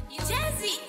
Jazzy.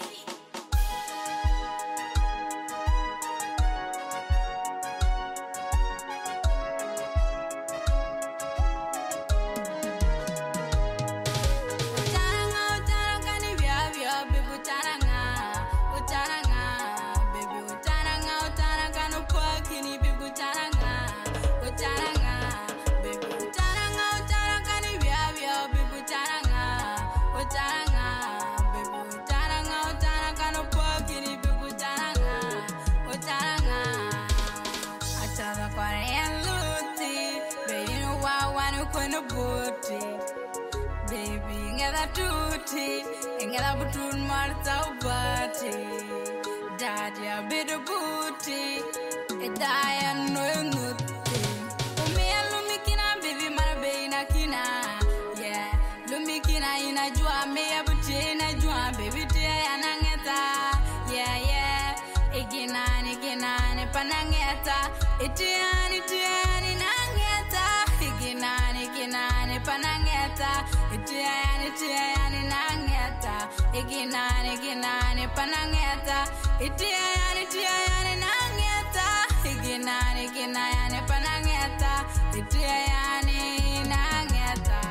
Baby, ngada tuti, ngada butun marta ubati. Daddy, a bit of booty, a die no nuti. Umi lumikina, baby, marabina kina. Yeah, lumikina ina jua, me a butina jua, baby, dear, anangeta. Yeah, yeah, iginani, panangeta. Itiani, nangeta. Iginani, panangeta. Itiani, nangeta. Iginani, panangeta. Itiani, nangeta. Iginani, panangeta. Itiani, nangeta.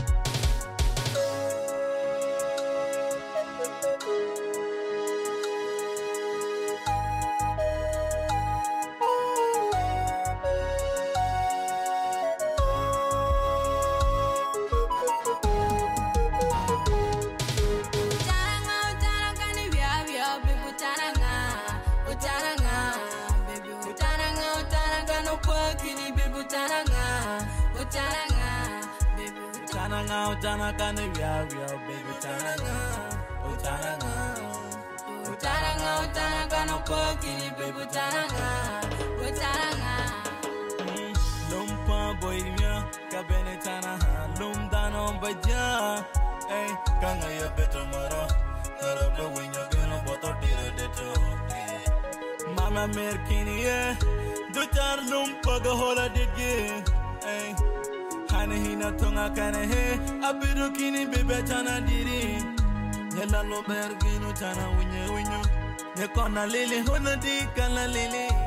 Utananga, baby, Utananga, no porky, baby, Utananga. Lumpa boy, Cabenetana, Lumdano, Baja, eh, Kanga, you better moro, Narabla, when you're gonna bottle dinner, Mama Merkini, Dutar Lumpa, the whole of the game, eh. Hina tonga kane he abirukini bebe tana diri nyela lo berginu tana winyo nyekona lili hona di kana lili